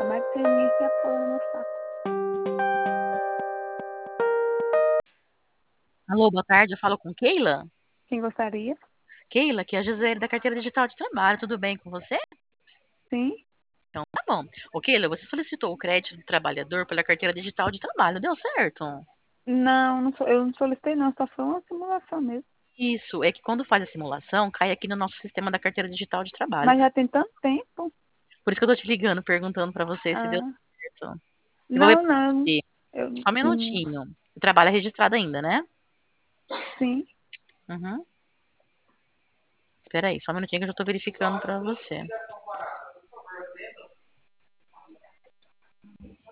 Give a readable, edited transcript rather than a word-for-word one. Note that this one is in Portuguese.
mais que ninguém que apoia no meu saco. Alô, boa tarde, eu falo com Keila? Quem gostaria? Keila, que é a Gisele da Carteira Digital de Trabalho, tudo bem com você? Sim. Então tá bom. Ô Keila, você solicitou o crédito do trabalhador pela Carteira Digital de Trabalho, deu certo? Não, eu não solicitei não, só foi uma simulação mesmo. Isso, é que quando faz a simulação, cai aqui no nosso sistema da Carteira Digital de Trabalho. Mas já tem tanto tempo. Por isso que eu tô te ligando, perguntando pra você se deu Ah, certo. Eu vou não, não. repetir, Eu, só um minutinho. O trabalho é registrado ainda, né? sim. Uhum. Espera aí, só um minutinho que eu já tô verificando pra você.